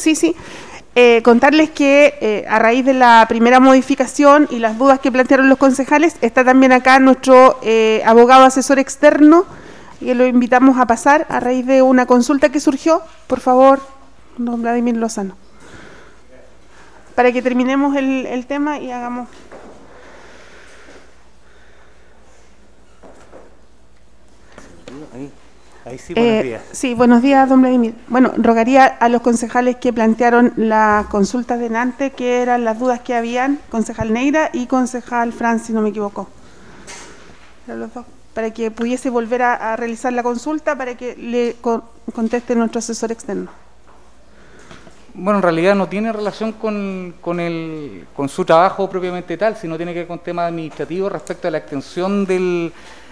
Sí, sí. Contarles que a raíz de la primera modificación y las dudas que plantearon los concejales, está también acá nuestro abogado asesor externo, y lo invitamos a pasar a raíz de una consulta que surgió. Por favor, don Vladimir Lozano, para que terminemos el tema y hagamos... Ahí sí, buenos días. Sí, buenos días, don Vladimir. Bueno, rogaría a los concejales que plantearon las consultas de Nante, que eran las dudas que habían, concejal Neira y concejal Fran, si no me equivoco. Eran los dos. Para que pudiese volver a realizar la consulta, para que le conteste nuestro asesor externo. Bueno, en realidad no tiene relación con su trabajo propiamente tal, sino tiene que ver con temas administrativos respecto a la extensión de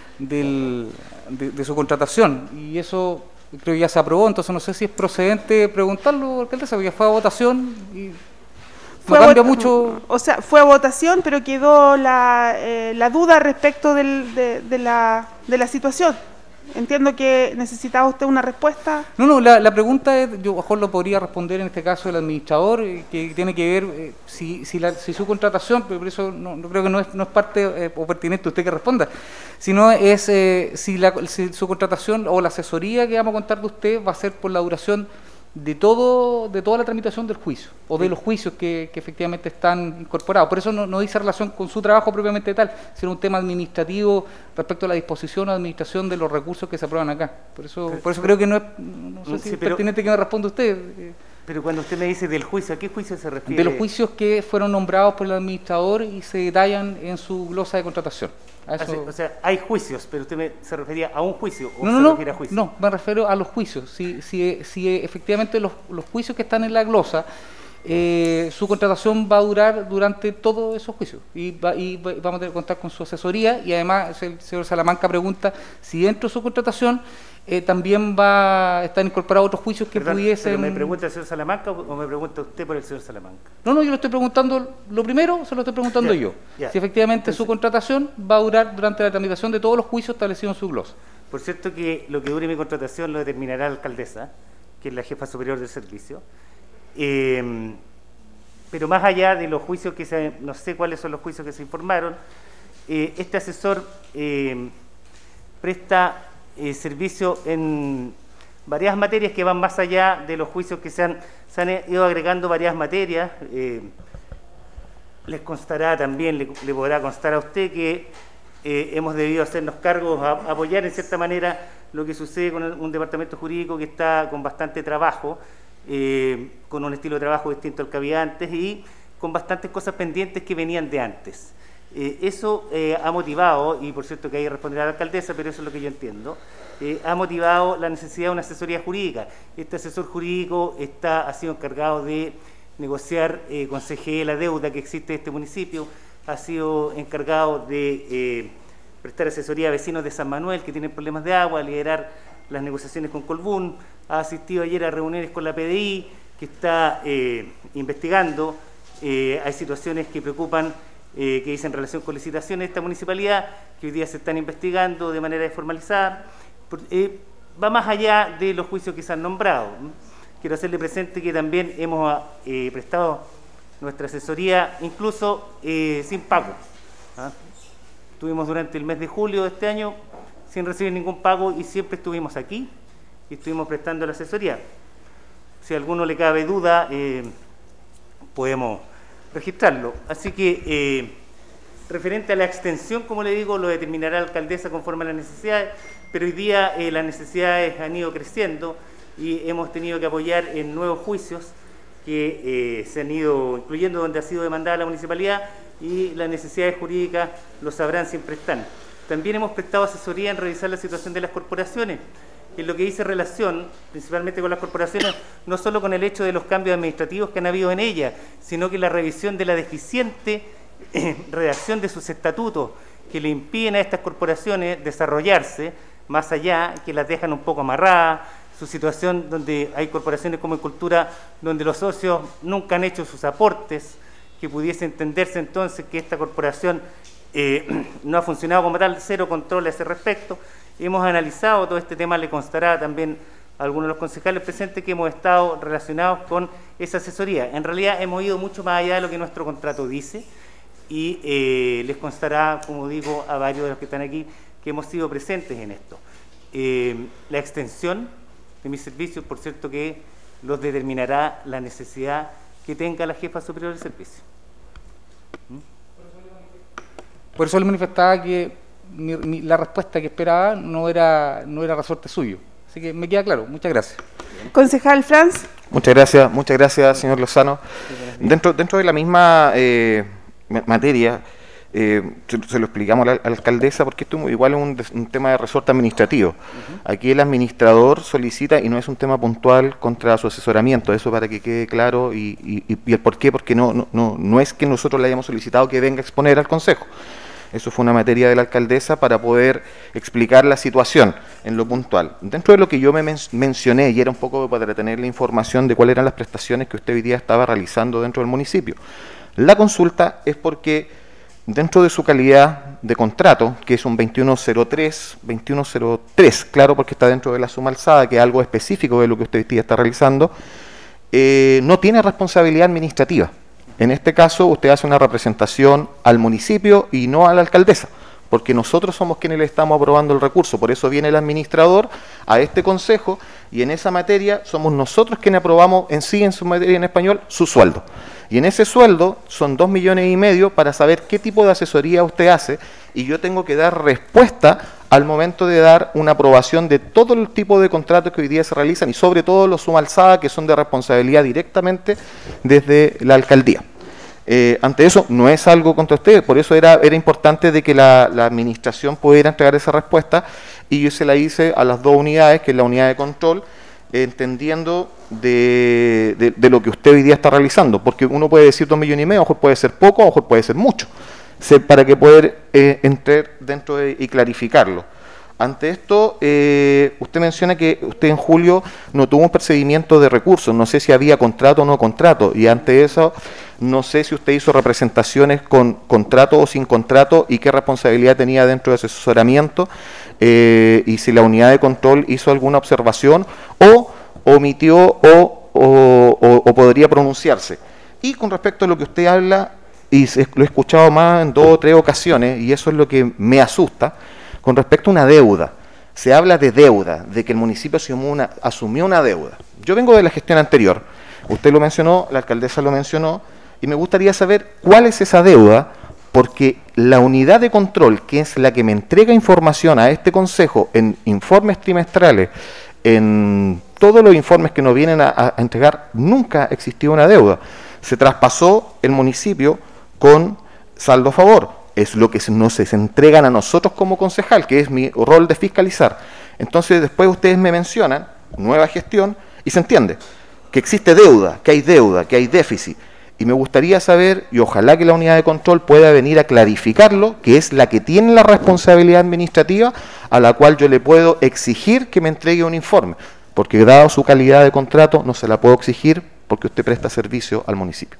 su contratación, y eso creo que ya se aprobó. Entonces no sé si es procedente preguntarlo, alcaldesa, porque fue a votación y no cambia mucho. O sea, fue a votación, pero quedó la duda respecto de la situación. Entiendo que necesitaba usted una respuesta. No, la pregunta es, yo mejor lo podría responder en este caso el administrador, que tiene que ver si su contratación, pero por eso no creo que no es parte o pertinente usted que responda, sino es si su contratación o la asesoría que vamos a contar de usted va a ser por la duración de toda la tramitación del juicio, o de los juicios que efectivamente están incorporados. Por eso no dice relación con su trabajo propiamente tal, sino un tema administrativo respecto a la disposición o administración de los recursos que se aprueban acá. Por eso creo que no sé si es pertinente que me responda usted. Pero cuando usted me dice del juicio, ¿a qué juicio se refiere? De los juicios que fueron nombrados por el administrador y se detallan en su glosa de contratación. O sea, hay juicios, pero usted se refería a un juicio, ¿o se refiere a juicios? No, me refiero a los juicios. Si efectivamente los juicios que están en la glosa, su contratación va a durar durante todos esos juicios, y vamos a tener que contar con su asesoría. Y además el señor Salamanca pregunta si dentro de su contratación también están incorporados otros juicios que pudiesen... ¿Pero me pregunta el señor Salamanca o me pregunta usted por el señor Salamanca? No, yo lo estoy preguntando, lo primero se lo estoy preguntando yo. Si efectivamente su contratación va a durar durante la tramitación de todos los juicios establecidos en su glosa. Por cierto que lo que dure mi contratación lo determinará la alcaldesa, que es la jefa superior del servicio. Pero más allá de los juicios no sé cuáles son los juicios que se informaron, este asesor presta servicio en varias materias que van más allá de los juicios que se han ido agregando varias materias. Les constará también, le podrá constar a usted que hemos debido hacernos cargos a apoyar en cierta manera lo que sucede con un departamento jurídico que está con bastante trabajo, con un estilo de trabajo distinto al que había antes y con bastantes cosas pendientes que venían de antes. Eso ha motivado, y por cierto que ahí responderá la alcaldesa, pero eso es lo que yo entiendo, ha motivado la necesidad de una asesoría jurídica. Este asesor jurídico ha sido encargado de negociar con CGE la deuda que existe en este municipio, ha sido encargado de prestar asesoría a vecinos de San Manuel que tienen problemas de agua, liderar las negociaciones con Colbún, ha asistido ayer a reuniones con la PDI, que está investigando. Hay situaciones que preocupan, que dicen relación con licitaciones de esta municipalidad, que hoy día se están investigando de manera desformalizada. Va más allá de los juicios que se han nombrado. Quiero hacerle presente que también hemos prestado nuestra asesoría, incluso sin pago. Estuvimos durante el mes de julio de este año sin recibir ningún pago y siempre estuvimos aquí y estuvimos prestando la asesoría. Si a alguno le cabe duda, podemos registrarlo. Así que, referente a la extensión, como le digo, lo determinará la alcaldesa conforme a las necesidades, pero hoy día las necesidades han ido creciendo y hemos tenido que apoyar en nuevos juicios que se han ido incluyendo donde ha sido demandada la municipalidad, y las necesidades jurídicas, lo sabrán, siempre están. También hemos prestado asesoría en revisar la situación de las corporaciones, en lo que dice relación principalmente con las corporaciones, no solo con el hecho de los cambios administrativos que han habido en ellas, sino que la revisión de la deficiente redacción de sus estatutos, que le impiden a estas corporaciones desarrollarse más allá, que las dejan un poco amarradas, su situación donde hay corporaciones como en Cultura, donde los socios nunca han hecho sus aportes, que pudiese entenderse entonces que esta corporación no ha funcionado como tal, cero control a ese respecto. Hemos analizado todo este tema, le constará también algunos de los concejales presentes que hemos estado relacionados con esa asesoría. En realidad hemos ido mucho más allá de lo que nuestro contrato dice y les constará, como digo, a varios de los que están aquí, que hemos sido presentes en esto. La extensión de mis servicios, por cierto, que los determinará la necesidad que tenga la jefa superior del servicio. Por eso le manifestaba que la respuesta que esperaba no era resorte suyo. Así que me queda claro. Muchas gracias. Concejal Franz. Muchas gracias, señor Lozano. Dentro de la misma materia, se lo explicamos a la alcaldesa, porque esto igual es un tema de resorte administrativo. Aquí el administrador solicita, y no es un tema puntual, contra su asesoramiento, eso para que quede claro, y el por qué, porque no es que nosotros le hayamos solicitado que venga a exponer al Consejo. Eso fue una materia de la alcaldesa para poder explicar la situación en lo puntual. Dentro de lo que yo me mencioné, y era un poco para tener la información de cuáles eran las prestaciones que usted hoy día estaba realizando dentro del municipio. La consulta es porque dentro de su calidad de contrato, que es un 2103, claro, porque está dentro de la suma alzada, que es algo específico de lo que usted hoy día está realizando, no tiene responsabilidad administrativa. En este caso, usted hace una representación al municipio y no a la alcaldesa, porque nosotros somos quienes le estamos aprobando el recurso. Por eso viene el administrador a este consejo y en esa materia somos nosotros quienes aprobamos en sí, en su materia en español, su sueldo. Y en ese sueldo son 2,5 millones para saber qué tipo de asesoría usted hace, y yo tengo que dar respuesta al momento de dar una aprobación de todo el tipo de contratos que hoy día se realizan, y sobre todo los suma alzada, que son de responsabilidad directamente desde la alcaldía. Ante eso no es algo contra ustedes, por eso era importante de que la administración pudiera entregar esa respuesta, y yo se la hice a las dos unidades, que es la unidad de control, entendiendo de lo que usted hoy día está realizando, porque uno puede decir 2,5 millones, a lo mejor puede ser poco, a lo mejor puede ser mucho, para que poder entrar dentro y clarificarlo. Ante esto, usted menciona que usted en julio no tuvo un procedimiento de recursos, no sé si había contrato o no contrato, y ante eso no sé si usted hizo representaciones con contrato o sin contrato y qué responsabilidad tenía dentro de ese asesoramiento, y si la unidad de control hizo alguna observación o omitió o podría pronunciarse. Y con respecto a lo que usted habla, y lo he escuchado más en 2 o 3 ocasiones, y eso es lo que me asusta, con respecto a una deuda. Se habla de deuda, de que el municipio asumió una deuda. Yo vengo de la gestión anterior, usted lo mencionó, la alcaldesa lo mencionó, y me gustaría saber cuál es esa deuda, porque la unidad de control, que es la que me entrega información a este consejo en informes trimestrales, en todos los informes que nos vienen a entregar, nunca existió una deuda. Se traspasó el municipio con saldo a favor. Es lo que nos entregan a nosotros como concejal, que es mi rol de fiscalizar. Entonces después ustedes me mencionan nueva gestión y se entiende que existe deuda, que hay déficit. Y me gustaría saber, y ojalá que la unidad de control pueda venir a clarificarlo, que es la que tiene la responsabilidad administrativa, a la cual yo le puedo exigir que me entregue un informe, porque dado su calidad de contrato no se la puedo exigir porque usted presta servicio al municipio.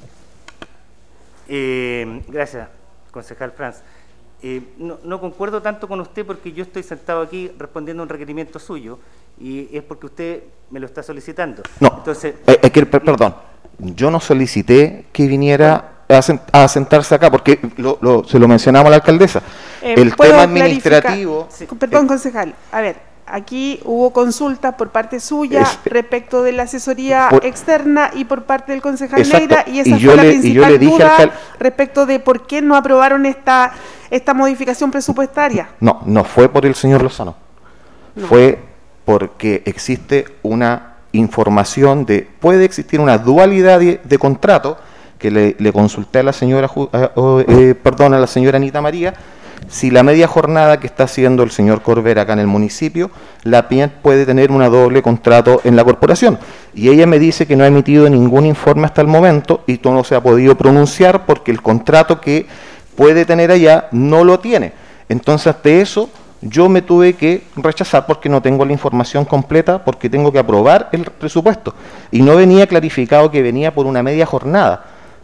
Gracias, concejal Franz. No concuerdo tanto con usted, porque yo estoy sentado aquí respondiendo a un requerimiento suyo y es porque usted me lo está solicitando. No, entonces, perdón, yo no solicité que viniera a sentarse acá, porque se lo mencionamos a la alcaldesa. El tema administrativo... Sí. Perdón, concejal, a ver, aquí hubo consultas por parte suya respecto de la asesoría externa y por parte del concejal Neira, y esa fue la principal duda respecto de por qué no aprobaron esta modificación presupuestaria. No fue por el señor Lozano, fue porque existe una información puede existir una dualidad de contrato, que le consulté a la señora, a la señora Anita María, si la media jornada que está haciendo el señor Corbera acá en el municipio, la PIEN puede tener una doble contrato en la corporación. Y ella me dice que no ha emitido ningún informe hasta el momento y no se ha podido pronunciar porque el contrato que puede tener allá no lo tiene. Entonces, ante eso, yo me tuve que rechazar porque no tengo la información completa, porque tengo que aprobar el presupuesto. Y no venía clarificado que venía por una media jornada.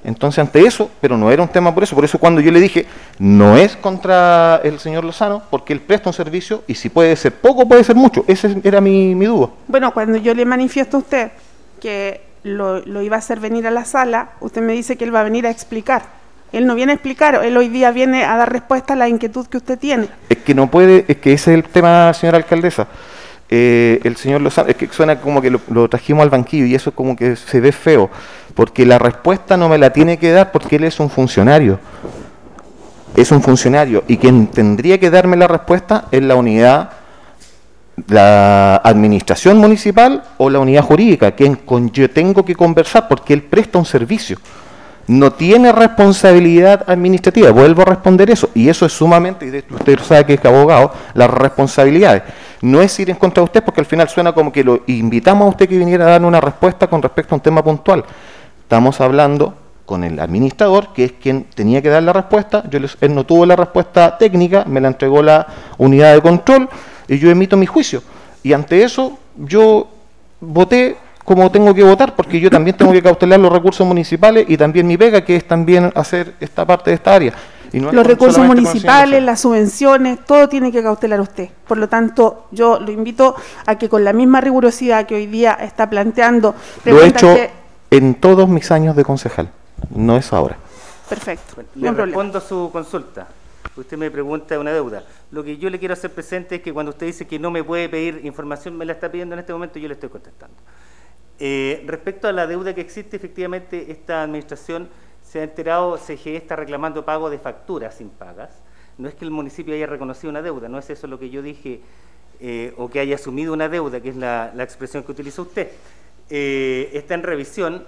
Entonces, ante eso, pero no era un tema por eso cuando yo le dije, no es contra el señor Lozano, porque él presta un servicio, y si puede ser poco, puede ser mucho. Esa era mi duda. Bueno, cuando yo le manifiesto a usted que lo iba a hacer venir a la sala, usted me dice que él va a venir a explicar. Él no viene a explicar, él hoy día viene a dar respuesta a la inquietud que usted tiene. Es que no puede, es que ese es el tema, señora alcaldesa. El señor Lozano, es que suena como que lo trajimos al banquillo y eso como que se ve feo, porque la respuesta no me la tiene que dar porque él es un funcionario. Es un funcionario y quien tendría que darme la respuesta es la unidad, la administración municipal o la unidad jurídica, yo tengo que conversar porque él presta un servicio. No tiene responsabilidad administrativa, vuelvo a responder eso, y eso es sumamente, y usted sabe que es abogado, las responsabilidades. No es ir en contra de usted porque al final suena como que lo invitamos a usted que viniera a darnos una respuesta con respecto a un tema puntual. Estamos hablando con el administrador, que es quien tenía que dar la respuesta, él no tuvo la respuesta técnica, me la entregó la unidad de control, y yo emito mi juicio. Y ante eso, yo voté como tengo que votar, porque yo también tengo que cautelar los recursos municipales y también mi pega, que es también hacer esta parte de esta área. Y no los recursos municipales, las subvenciones, todo tiene que cautelar usted. Por lo tanto, yo lo invito a que con la misma rigurosidad que hoy día está planteando... Lo he hecho en todos mis años de concejal, no es ahora. Perfecto. Bueno, le respondo a su consulta. Usted me pregunta de una deuda. Lo que yo le quiero hacer presente es que cuando usted dice que no me puede pedir información, me la está pidiendo en este momento y yo le estoy contestando. Respecto a la deuda que existe, efectivamente esta administración se ha enterado, CGE está reclamando pago de facturas impagas. No es que el municipio haya reconocido una deuda, no es eso lo que yo dije, o que haya asumido una deuda, que es la expresión que utiliza usted. Está en revisión,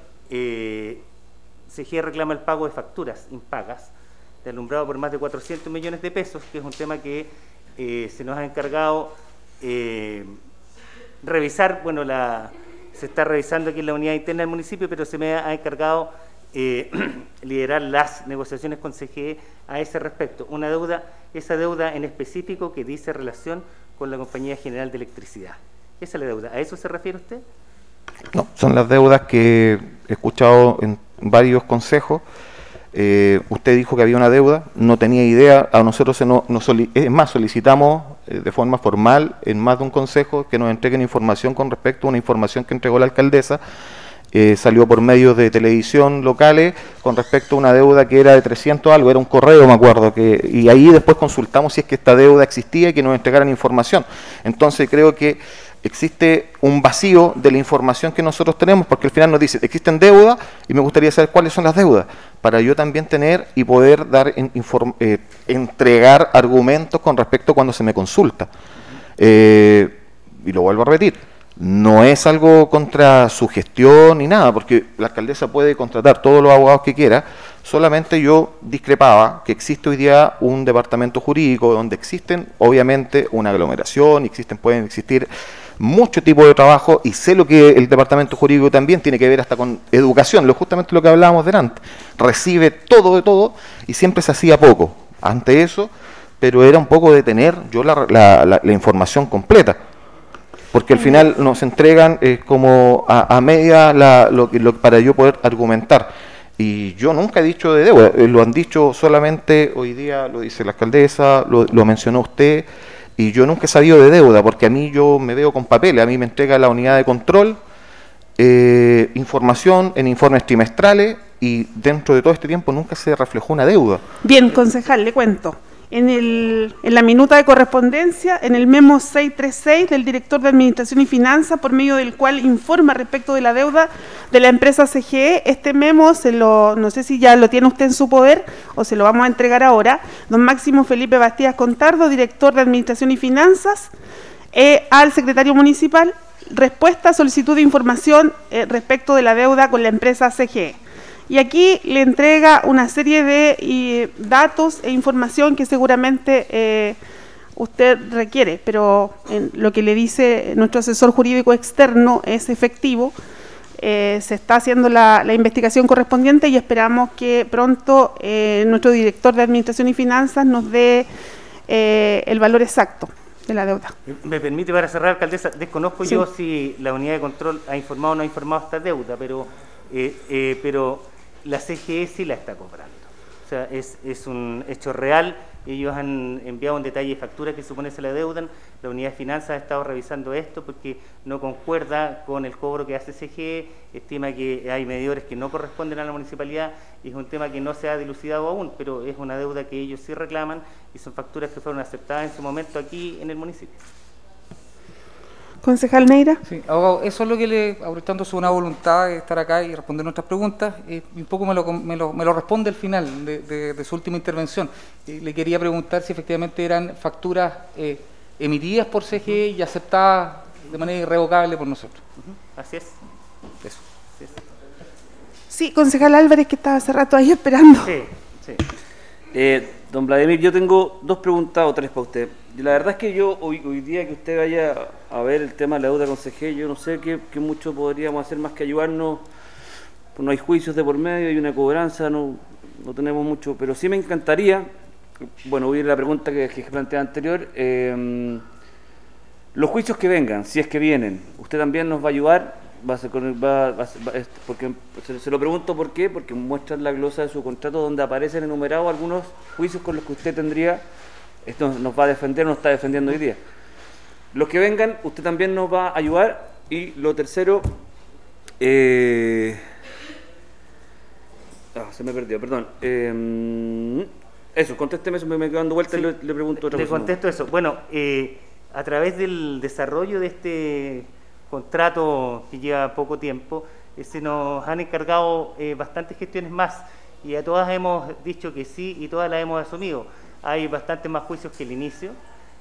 CGE reclama el pago de facturas impagas, de alumbrado por más de 400 millones de pesos, que es un tema que se nos ha encargado revisar, bueno, se está revisando aquí en la unidad interna del municipio, pero se me ha encargado liderar las negociaciones con CGE a ese respecto. Una deuda, esa deuda en específico que dice relación con la Compañía General de Electricidad. Esa es la deuda. ¿A eso se refiere usted? No, son las deudas que he escuchado en varios consejos. Usted dijo que había una deuda, no tenía idea, a nosotros es más, solicitamos de forma formal en más de un consejo que nos entreguen información con respecto a una información que entregó la alcaldesa, salió por medios de televisión locales con respecto a una deuda que era de 300 algo, era un correo me acuerdo, y ahí después consultamos si es que esta deuda existía y que nos entregaran información. Entonces creo que existe un vacío de la información que nosotros tenemos, porque al final nos dice, existen deudas y me gustaría saber cuáles son las deudas, para yo también tener y poder dar entregar argumentos con respecto a cuando se me consulta. Y lo vuelvo a repetir, no es algo contra su gestión ni nada, porque la alcaldesa puede contratar todos los abogados que quiera, solamente yo discrepaba que existe hoy día un departamento jurídico donde existen obviamente una aglomeración, pueden existir mucho tipo de trabajo, y sé lo que el departamento jurídico también tiene que ver hasta con educación, justamente lo que hablábamos delante, recibe todo de todo y siempre se hacía poco ante eso, pero era un poco de tener yo la información completa, porque al final nos entregan como a media para yo poder argumentar, y yo nunca he dicho de deuda, lo han dicho solamente hoy día, lo dice la alcaldesa, lo mencionó usted, y yo nunca he sabido de deuda, porque a mí yo me veo con papeles, a mí me entrega la unidad de control, información en informes trimestrales, y dentro de todo este tiempo nunca se reflejó una deuda. Bien, concejal, le cuento. En la minuta de correspondencia, en el memo 636 del director de Administración y Finanzas, por medio del cual informa respecto de la deuda de la empresa CGE, este memo no sé si ya lo tiene usted en su poder o se lo vamos a entregar ahora, don Máximo Felipe Bastías Contardo, director de Administración y Finanzas, al secretario municipal, respuesta, solicitud de información respecto de la deuda con la empresa CGE. Y aquí le entrega una serie de datos e información que seguramente usted requiere, pero lo que le dice nuestro asesor jurídico externo es efectivo. Se está haciendo la investigación correspondiente y esperamos que pronto nuestro director de Administración y Finanzas nos dé el valor exacto de la deuda. Me permite, para cerrar, alcaldesa, desconozco yo si la unidad de control ha informado o no ha informado esta deuda, pero la CGE sí la está cobrando. O sea, es un hecho real. Ellos han enviado un detalle de factura que supone se la deudan. La unidad de finanzas ha estado revisando esto porque no concuerda con el cobro que hace CGE, estima que hay medidores que no corresponden a la municipalidad y es un tema que no se ha dilucidado aún, pero es una deuda que ellos sí reclaman y son facturas que fueron aceptadas en su momento aquí en el municipio. Concejal Neira. Sí, abogado, eso es lo que aprovechando su buena voluntad de estar acá y responder nuestras preguntas, un poco me lo responde al final de su última intervención. Le quería preguntar si efectivamente eran facturas emitidas por CGE y aceptadas de manera irrevocable por nosotros. Así es. Eso. Así es. Sí, concejal Álvarez, que estaba hace rato ahí esperando. Sí, sí. Don Vladimir, yo tengo 2 preguntas o 3 para usted. La verdad es que yo hoy día que usted vaya a ver el tema de la deuda con CGE, yo no sé qué mucho podríamos hacer más que ayudarnos. Pues no hay juicios de por medio, hay una cobranza, no tenemos mucho, pero sí me encantaría, bueno, voy a ir a la pregunta que planteé anterior, los juicios que vengan, si es que vienen, usted también nos va a ayudar, porque se lo pregunto por qué, porque muestra la glosa de su contrato donde aparecen enumerados algunos juicios con los que usted tendría, esto nos va a defender, nos está defendiendo hoy día. Los que vengan, usted también nos va a ayudar. Y lo tercero, se me perdió, perdón. Eso, contésteme eso, me quedo dando vuelta y le pregunto otra cosa. Le contesto eso. Bueno, a través del desarrollo de este contrato que lleva poco tiempo, se nos han encargado bastantes gestiones más y a todas hemos dicho que sí y todas las hemos asumido. Hay bastantes más juicios que el inicio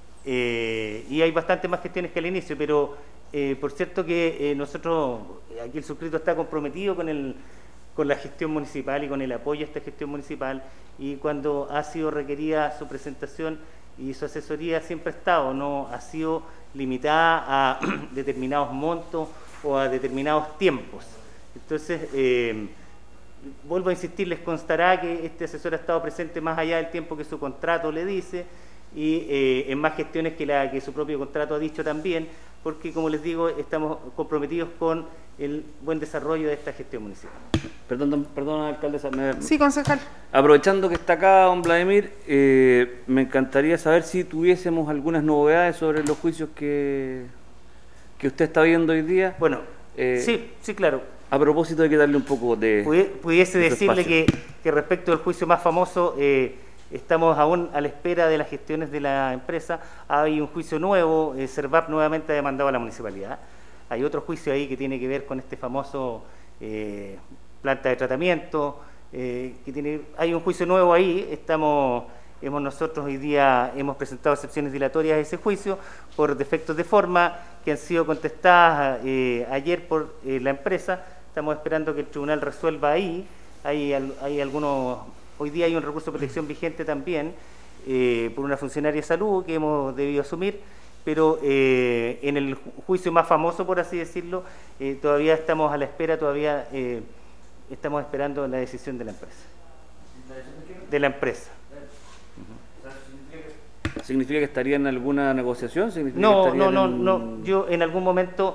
y hay bastantes más gestiones que el inicio, pero por cierto que nosotros, aquí el suscrito está comprometido con la gestión municipal y con el apoyo a esta gestión municipal, y cuando ha sido requerida su presentación y su asesoría siempre ha estado, no ha sido limitada a determinados montos o a determinados tiempos. Entonces, vuelvo a insistir, les constará que este asesor ha estado presente más allá del tiempo que su contrato le dice y en más gestiones que su propio contrato ha dicho también, porque como les digo, estamos comprometidos con el buen desarrollo de esta gestión municipal. Perdón, alcaldesa. Sí, concejal. Aprovechando que está acá don Vladimir, me encantaría saber si tuviésemos algunas novedades sobre los juicios que usted está viendo hoy día. Bueno, sí, claro. A propósito de que darle un poco de... Pudiese decirle que respecto al juicio más famoso, estamos aún a la espera de las gestiones de la empresa. Hay un juicio nuevo, Servap nuevamente ha demandado a la municipalidad. Hay otro juicio ahí que tiene que ver con este famoso planta de tratamiento. Hay un juicio nuevo ahí. Nosotros hoy día hemos presentado excepciones dilatorias a ese juicio por defectos de forma que han sido contestadas ayer por la empresa. Estamos esperando que el tribunal resuelva ahí. Hay algunos... Hoy día hay un recurso de protección vigente también por una funcionaria de salud que hemos debido asumir, pero en el juicio más famoso, por así decirlo, todavía estamos a la espera, estamos esperando la decisión de la empresa. De la empresa. ¿Significa que estaría en alguna negociación? No. Yo en algún momento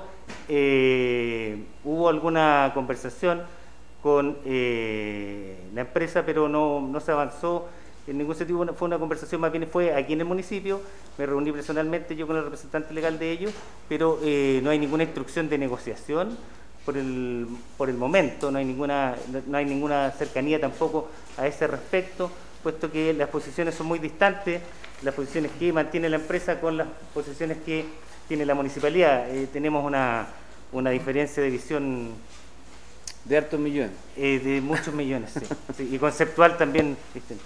hubo alguna conversación con la empresa, pero no se avanzó en ningún sentido. Fue una conversación, más bien fue aquí en el municipio. Me reuní personalmente yo con el representante legal de ellos, pero no hay ninguna instrucción de negociación por el momento. No hay ninguna cercanía tampoco a ese respecto, puesto que las posiciones son muy distantes, las posiciones que mantiene la empresa con las posiciones que tiene la municipalidad. Tenemos una diferencia de visión de hartos millones. De muchos millones, sí, y conceptual también.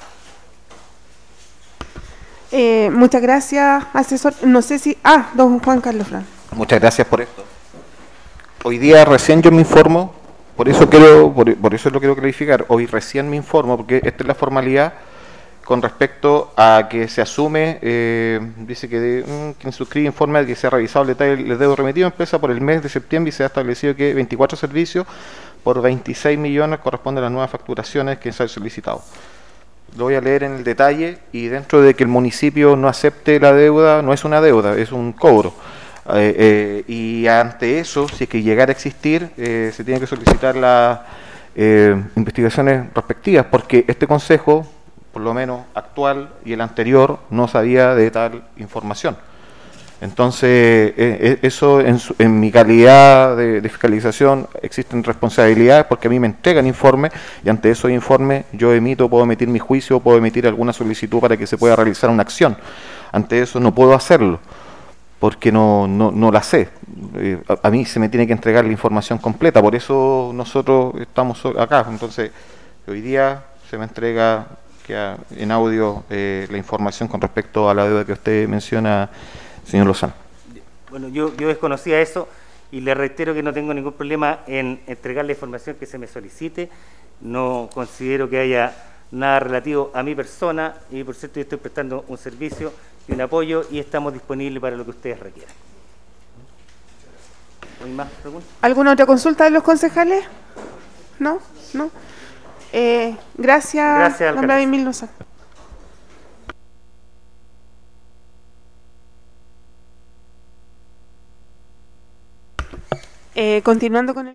Muchas gracias, asesor. No sé si... don Juan Carlos Fran. Muchas gracias por esto. Hoy día recién yo me informo, por eso lo quiero clarificar. Hoy recién me informo, porque esta es la formalidad con respecto a que se asume, dice que quien suscribe informa de que se ha revisado el detalle del deudo remitido a empresa por el mes de septiembre y se ha establecido que 24 servicios por 26 millones corresponden a las nuevas facturaciones que se han solicitado. Lo voy a leer en el detalle, y dentro de que el municipio no acepte la deuda, no es una deuda, es un cobro. Y ante eso, si es que llegara a existir, se tiene que solicitar investigaciones respectivas, porque este consejo, por lo menos actual y el anterior, no sabía de tal información. Entonces, eso en mi calidad de fiscalización existen responsabilidades porque a mí me entregan informes y ante esos informes yo puedo emitir mi juicio, puedo emitir alguna solicitud para que se pueda realizar una acción. Ante eso no puedo hacerlo porque no la sé. A mí se me tiene que entregar la información completa, por eso nosotros estamos acá. Entonces, hoy día se me entrega en audio la información con respecto a la deuda que usted menciona, señor Lozano. Bueno, yo desconocía eso y le reitero que no tengo ningún problema en entregar la información que se me solicite. No considero que haya nada relativo a mi persona y por cierto yo estoy prestando un servicio y un apoyo y estamos disponibles para lo que ustedes requieran. ¿Hay más preguntas? ¿Alguna otra consulta de los concejales? ¿No? ¿No? Gracias, don Vladimir Lozano. Continuando con el